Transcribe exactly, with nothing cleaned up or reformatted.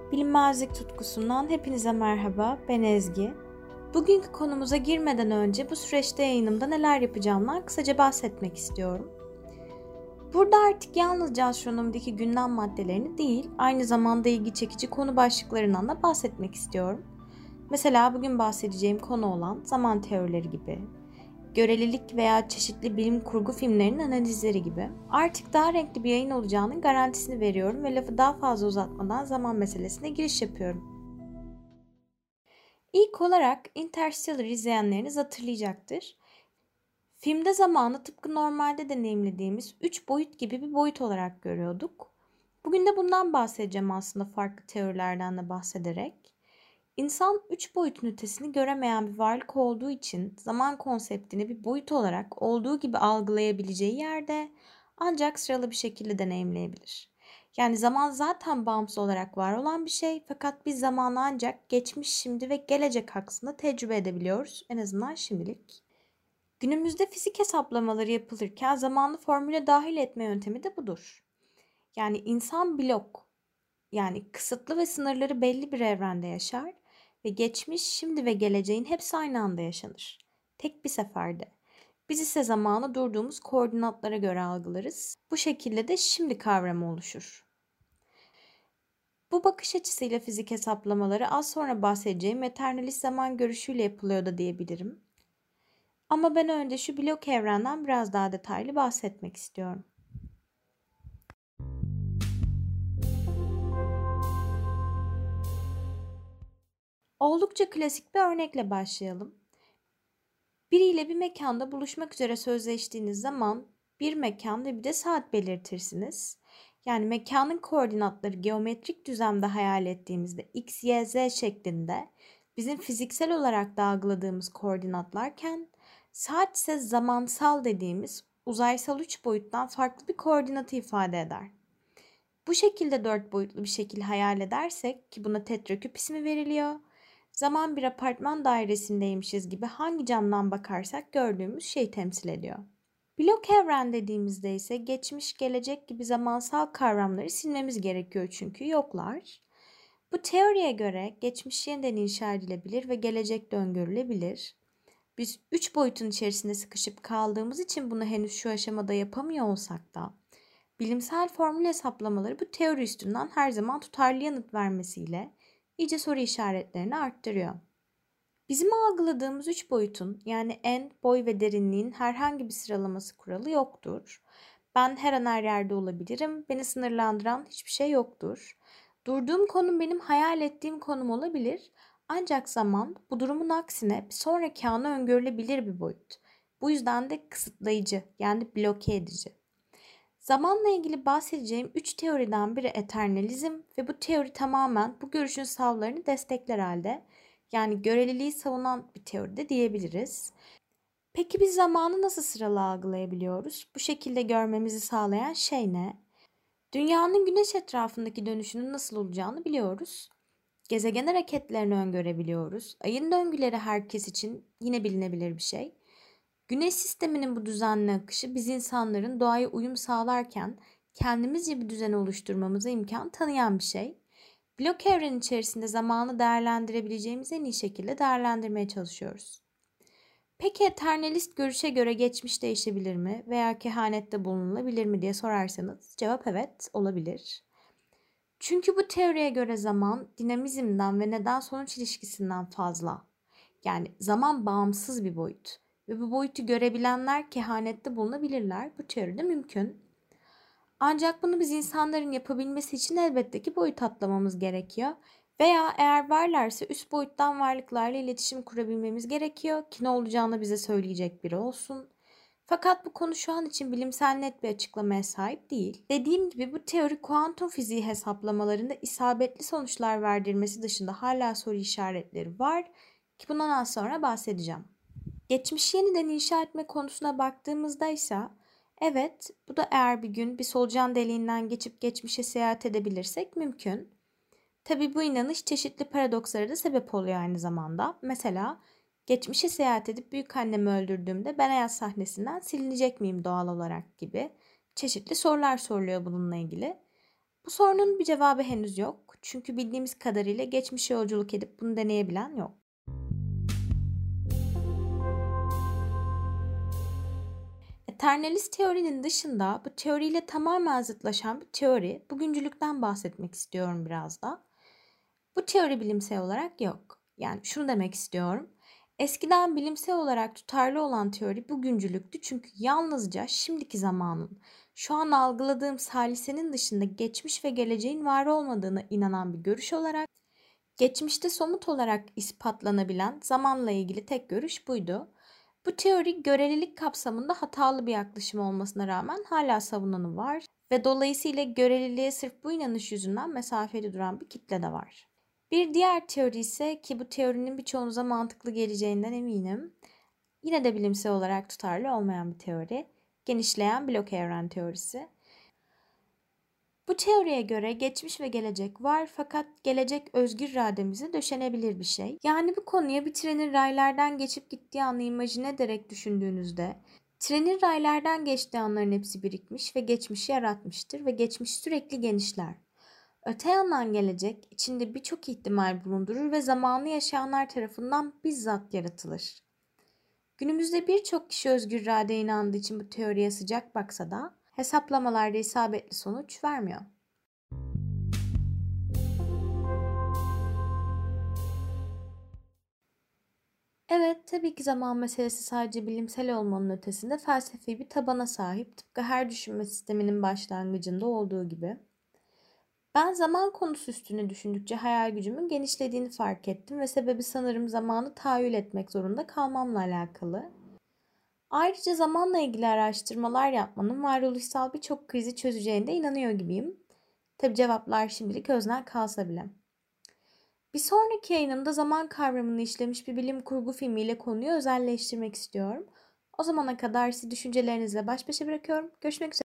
Bilinmezlik tutkusundan hepinize merhaba, ben Ezgi. Bugünkü konumuza girmeden önce bu süreçte yayınımda neler yapacağımdan kısaca bahsetmek istiyorum. Burada artık yalnızca astronomideki gündem maddelerini değil, aynı zamanda ilgi çekici konu başlıklarından da bahsetmek istiyorum. Mesela bugün bahsedeceğim konu olan zaman teorileri gibi, görelilik veya çeşitli bilim kurgu filmlerinin analizleri gibi. Artık daha renkli bir yayın olacağının garantisini veriyorum ve lafı daha fazla uzatmadan zaman meselesine giriş yapıyorum. İlk olarak Interstellar izleyenleriniz hatırlayacaktır. Filmde zamanı tıpkı normalde deneyimlediğimiz üç boyut gibi bir boyut olarak görüyorduk. Bugün de bundan bahsedeceğim aslında farklı teorilerden de bahsederek. İnsan üç boyutun ötesini göremeyen bir varlık olduğu için zaman konseptini bir boyut olarak olduğu gibi algılayabileceği yerde ancak sıralı bir şekilde deneyimleyebilir. Yani zaman zaten bağımsız olarak var olan bir şey fakat biz zamanı ancak geçmiş, şimdi ve gelecek aksında tecrübe edebiliyoruz, en azından şimdilik. Günümüzde fizik hesaplamaları yapılırken zamanı formüle dahil etme yöntemi de budur. Yani insan blok, yani kısıtlı ve sınırları belli bir evrende yaşar ve geçmiş, şimdi ve geleceğin hepsi aynı anda yaşanır. Tek bir seferde. Biz ise zamanı durduğumuz koordinatlara göre algılarız. Bu şekilde de şimdi kavramı oluşur. Bu bakış açısıyla fizik hesaplamaları az sonra bahsedeceğim eternalist zaman görüşüyle yapılıyor da diyebilirim. Ama ben önce şu blok evrenden biraz daha detaylı bahsetmek istiyorum. Oldukça klasik bir örnekle başlayalım. Biriyle bir mekanda buluşmak üzere sözleştiğiniz zaman bir mekan ve bir de saat belirtirsiniz. Yani mekanın koordinatları geometrik düzlemde hayal ettiğimizde x, y, z şeklinde bizim fiziksel olarak da algıladığımız koordinatlarken saat ise zamansal dediğimiz uzaysal üç boyuttan farklı bir koordinatı ifade eder. Bu şekilde dört boyutlu bir şekil hayal edersek ki buna tetraküp ismi veriliyor. Zaman bir apartman dairesindeymişiz gibi hangi camdan bakarsak gördüğümüz şeyi temsil ediyor. Blok evren dediğimizde ise geçmiş, gelecek gibi zamansal kavramları silmemiz gerekiyor çünkü yoklar. Bu teoriye göre geçmiş yeniden inşa edilebilir ve gelecek de öngörülebilir. Biz üç boyutun içerisinde sıkışıp kaldığımız için bunu henüz şu aşamada yapamıyor olsak da bilimsel formül hesaplamaları bu teori üstünden her zaman tutarlı yanıt vermesiyle iyice soru işaretlerini arttırıyor. Bizim algıladığımız üç boyutun yani en, boy ve derinliğin herhangi bir sıralaması kuralı yoktur. Ben her an her yerde olabilirim. Beni sınırlandıran hiçbir şey yoktur. Durduğum konum benim hayal ettiğim konum olabilir. Ancak zaman bu durumun aksine bir sonraki anı öngörülebilir bir boyut. Bu yüzden de kısıtlayıcı yani bloke edici. Zamanla ilgili bahsedeceğim üç teoriden biri eternalizm ve bu teori tamamen bu görüşün savlarını destekler halde, yani göreliliği savunan bir teori de diyebiliriz. Peki biz zamanı nasıl sıralı algılayabiliyoruz? Bu şekilde görmemizi sağlayan şey ne? Dünyanın güneş etrafındaki dönüşünün nasıl olacağını biliyoruz. Gezegen hareketlerini öngörebiliyoruz. Ayın döngüleri herkes için yine bilinebilir bir şey. Güneş sisteminin bu düzenli akışı biz insanların doğaya uyum sağlarken kendimizce bir düzen oluşturmamıza imkan tanıyan bir şey. Blok evren içerisinde zamanı değerlendirebileceğimiz en iyi şekilde değerlendirmeye çalışıyoruz. Peki eternalist görüşe göre geçmiş değişebilir mi veya kehanette bulunulabilir mi diye sorarsanız cevap evet, olabilir. Çünkü bu teoriye göre zaman dinamizmden ve neden-sonuç ilişkisinden fazla. Yani zaman bağımsız bir boyut. Ve bu boyutu görebilenler kehanette bulunabilirler. Bu teoride mümkün. Ancak bunu biz insanların yapabilmesi için elbette ki boyut atlamamız gerekiyor. Veya eğer varlarsa üst boyuttan varlıklarla iletişim kurabilmemiz gerekiyor ki ne olacağını bize söyleyecek biri olsun. Fakat bu konu şu an için bilimsel net bir açıklamaya sahip değil. Dediğim gibi bu teori kuantum fiziği hesaplamalarında isabetli sonuçlar verdirmesi dışında hala soru işaretleri var ki bundan az sonra bahsedeceğim. Geçmişi yeniden inşa etme konusuna baktığımızda ise evet, bu da eğer bir gün bir solucan deliğinden geçip geçmişe seyahat edebilirsek mümkün. Tabii bu inanış çeşitli paradokslara da sebep oluyor aynı zamanda. Mesela geçmişe seyahat edip büyükannemi öldürdüğümde ben hayat sahnesinden silinecek miyim doğal olarak gibi çeşitli sorular soruluyor bununla ilgili. Bu sorunun bir cevabı henüz yok. Çünkü bildiğimiz kadarıyla geçmişe yolculuk edip bunu deneyebilen yok. Eternalist teorinin dışında bu teoriyle tamamen zıtlaşan bir teori, bugüncülükten bahsetmek istiyorum biraz da. Bu teori bilimsel olarak yok. Yani şunu demek istiyorum. Eskiden bilimsel olarak tutarlı olan teori bugüncülüktü çünkü yalnızca şimdiki zamanın, şu an algıladığım salisenin dışında geçmiş ve geleceğin var olmadığına inanan bir görüş olarak, geçmişte somut olarak ispatlanabilen zamanla ilgili tek görüş buydu. Bu teori görelilik kapsamında hatalı bir yaklaşım olmasına rağmen hala savunanı var ve dolayısıyla göreliliğe sırf bu inanış yüzünden mesafeli duran bir kitle de var. Bir diğer teori ise, ki bu teorinin birçoğunuza mantıklı geleceğinden eminim, yine de bilimsel olarak tutarlı olmayan bir teori, genişleyen blok evren teorisi. Bu teoriye göre geçmiş ve gelecek var fakat gelecek özgür irademize döşenebilir bir şey. Yani bu konuya bir trenin raylardan geçip gittiği anı imajine ederek düşündüğünüzde, trenin raylardan geçtiği anların hepsi birikmiş ve geçmişi yaratmıştır ve geçmiş sürekli genişler. Öte yandan gelecek, içinde birçok ihtimal bulundurur ve zamanı yaşayanlar tarafından bizzat yaratılır. Günümüzde birçok kişi özgür iradeye inandığı için bu teoriye sıcak baksa da hesaplamalarda isabetli sonuç vermiyor. Evet, tabii ki zaman meselesi sadece bilimsel olmanın ötesinde felsefi bir tabana sahip, tıpkı her düşünme sisteminin başlangıcında olduğu gibi. Ben zaman konusu üstüne düşündükçe hayal gücümün genişlediğini fark ettim ve sebebi sanırım zamanı tahayyül etmek zorunda kalmamla alakalı. Ayrıca zamanla ilgili araştırmalar yapmanın varoluşsal birçok krizi çözeceğine de inanıyor gibiyim. Tabii cevaplar şimdilik öznel kalsa bile. Bir sonraki yayınımda zaman kavramını işlemiş bir bilim kurgu filmiyle konuyu özelleştirmek istiyorum. O zamana kadar sizi düşüncelerinizle baş başa bırakıyorum. Görüşmek üzere.